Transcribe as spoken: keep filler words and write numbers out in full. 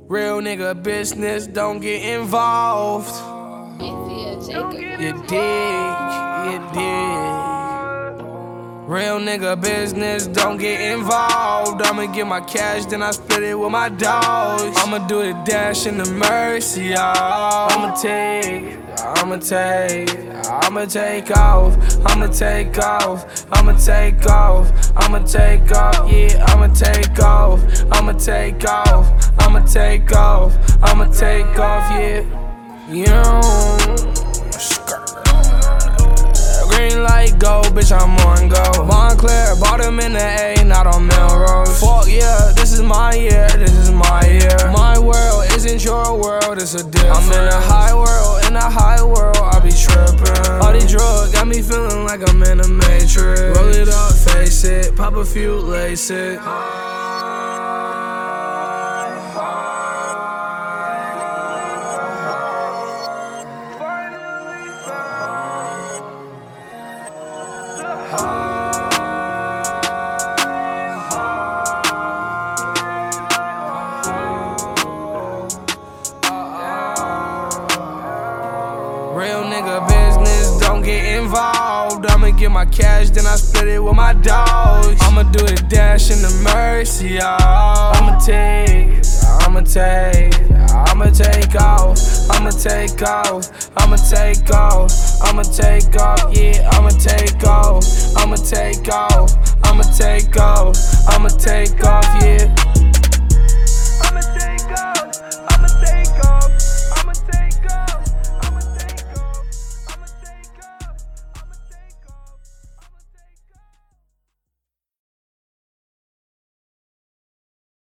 Real nigga business, don't get involved. You dig, you dig. Real nigga business, don't get involved. I'ma get my cash, then I split it with my dogs. I'ma do the dash and the mercy, y'all. I'ma take, I'ma take, I'ma take off. I'ma take off, I'ma take off. I'ma take off, yeah, I'ma take off. I'ma take off, I'ma take off. I'ma take off, yeah. Yeah. Green light go, bitch, I'm on go. Montclair, bottom in the A, not on Melrose. Fuck yeah, this is my year, this is my year. My world isn't your world, it's a difference. I'm in a high world, in a high world, I be trippin'. All these drugs got me feeling like I'm in a matrix. Roll it up, face it, pop a few, lace it. Real nigga business, don't get involved. I'ma get my cash, then I split it with my dogs. I'ma do the dash and the mercy, y'all. I'ma take, I'ma take, I'ma take off. I'ma take off, I'ma take off. I'ma take off, yeah, I'ma take off. I'ma take off, I'ma take off. I'ma take off, yeah.